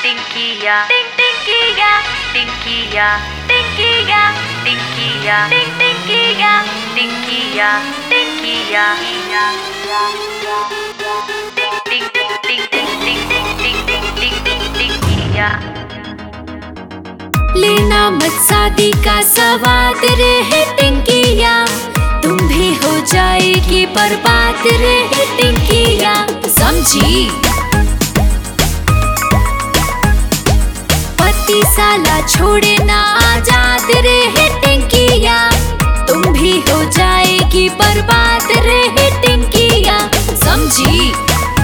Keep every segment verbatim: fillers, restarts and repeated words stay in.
टिंकिया टिंग टिंकिया टिंकिया टिंकिया टिंकिया टिंग टिंकिया टिंकिया टिंकिया टिंग टिंग टिंग टिंग टिंग टिंग टिंग टिंग टिंकिया। लेना मत शादी का सवाद रे टिंकिया, तुम भी हो जाएगी बर्बाद रे टिंकिया, समझी। पति साला छोड़े ना आजाद रे टिंकिया, तुम भी हो जाएगी बर्बाद रे टिंकिया, समझी।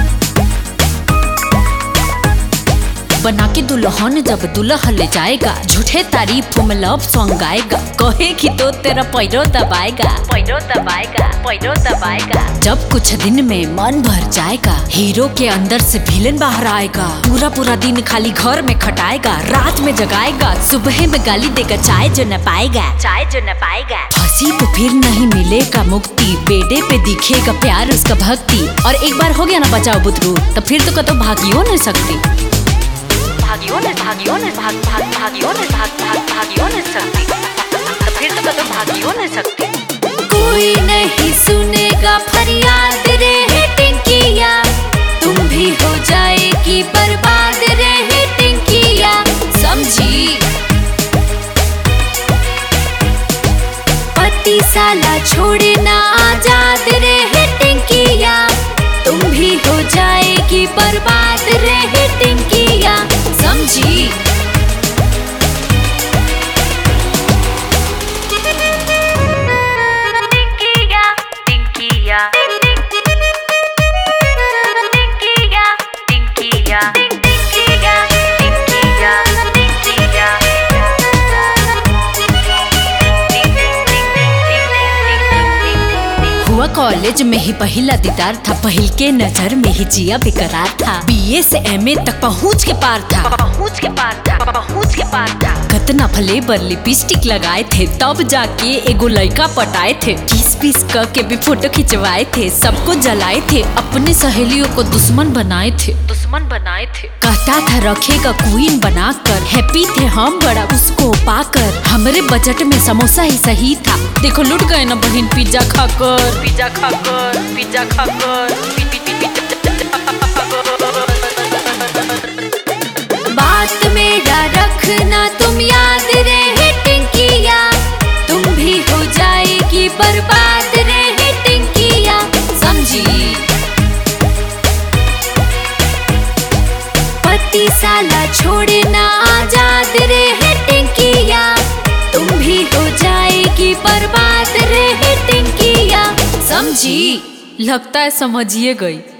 बना के दुल्हन जब दुल्हा ले जाएगा, झूठे तारीफ में लव सॉन्ग गाएगा, कहेगी तो तेरा पैरो दबाएगा पैरो दबाएगा पैरो दबाएगा। जब कुछ दिन में मन भर जाएगा, हीरो के अंदर से विलेन बाहर आएगा, पूरा पूरा दिन खाली घर में खटाएगा, रात में जगाएगा, सुबह में गाली देगा, चाय जो न पाएगा चाय जो न पाएगा। हंसी तो फिर नहीं मिलेगा मुक्ति, बेडे पे दिखेगा प्यार उसका भक्ति, और एक बार हो गया ना बचाओ बुतरू, तो फिर तो कतो भागियो नहीं सकती भागियों ने भागियों ने भाग भाग भागियों ने भाग भाग भागियों ने सकती, तो फिर तो कदम भागियों ने सकती। कोई नहीं सुनेगा फरियाद रे टिंकिया, तुम भी हो जाएगी बर्बाद रे टिंकिया, समझी। पति साला छोड़े ना आजाद रे टिंकिया, तुम भी हो जाएगी बर्बाद रे टिंकिया, समझी। टिंकिया टिंकिया टिंकिया टिंकिया टिंकिया टिंकिया टिंकिया। हुआ कॉलेज में ही पहला दीदार था, पहल के नजर में ही जिया बेकरार था, बीए से एमए तक पहुंच के पार था पहुंच के पार था पहुंच के पार था। कतना भले पर लिपस्टिक लगाए थे, तब जाके एगो लड़का पटाए थे, किस पीस करके भी फोटो खिंचवाए थे, सबको जलाए थे, अपने सहेलियों को दुश्मन बनाए थे दुश्मन बनाए थे। कहता था रखेगा क्वीन बनाकर, हैप्पी थे हम बड़ा उसको पाकर, हमारे बजट में समोसा ही सही था, देखो लुट गए ना बहन पिज्जा खाकर पिज्जा खाकर पिज्जा खाकर। बात मेरा रखना तुम याद रे टिंकिया, तुम भी हो जाएगी बर्बाद रे टिंकिया, समझी। पति साला छोड़े ना आजाद रे टिंकिया, तुम भी हो जाएगी बर्बाद रे टिंकिया, समझी। लगता है समझिए गई।